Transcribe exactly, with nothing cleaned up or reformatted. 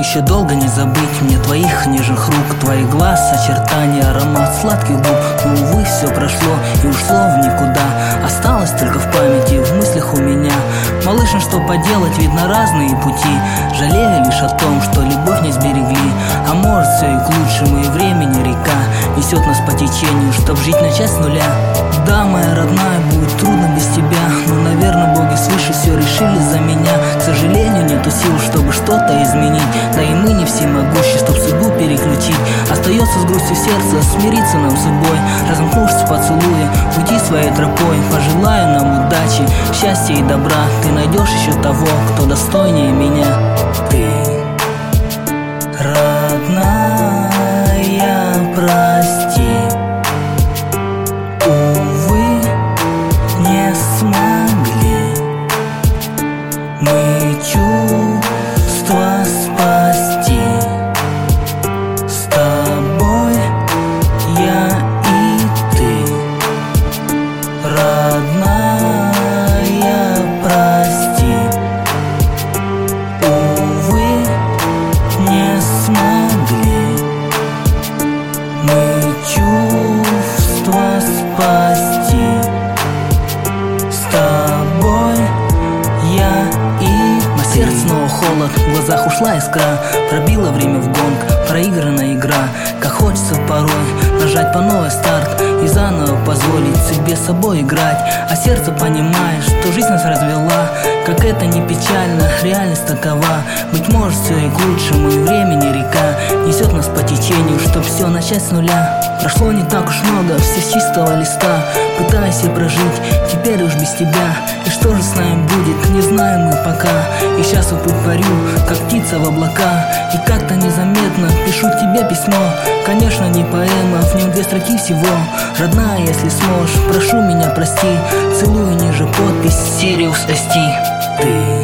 еще долго не забыть мне твоих нежных рук, твоих глаз, очертания, аромат сладких губ. Но, увы, все прошло и ушло в никуда. Осталось только в памяти, в мыслях у меня. Малыш, ну что поделать, видно разные пути. Жалею лишь о том, что любовь не сберегли. А может, все и к лучшему, и времени река несет нас по течению, чтоб жить начать с нуля. Да, моя родная, будет трудно без тебя, но, наверное, боги свыше все решили за меня. К сожалению, нету сил, чтобы что-то изменить. Да и мы не всемогущи, чтоб судьбу переключить. Остается с грустью в сердце смириться нам с собой, разомкнувшись в поцелуе, уйти своей тропой. Пожелаю нам удачи, счастья и добра. Ты найдешь еще того, кто достойнее меня. Ты, родная, прости, увы, не смогли мы чувства спасти. С тобой я и ты, родная, прости, увы, не смогли мы чувства спасти. С тобой я и... На сердце снова холод, в глазах ушла искра. Пробило время в гонг, проигранная игра. Как хочется порой нажать по новой старт и заново позволить себе собой играть. А сердце понимает, что жизнь нас развела. Как это не печально, реальность такова. Быть может, все и к лучшему, и времени река несет нас по течению, чтоб все начать с нуля. Прошло не так уж много, все с чистого листа. Пытаюсь я прожить, теперь уж без тебя. И что же с нами будет, не знаем мы пока. И сейчас в путь парю, как птица в облака. И как-то незаметно пишу тебе письмо. Конечно, не поэма, в нем две строки всего. Родная, если сможешь, прошу меня прости. Целую ниже подпись Сириус эс ти. Ты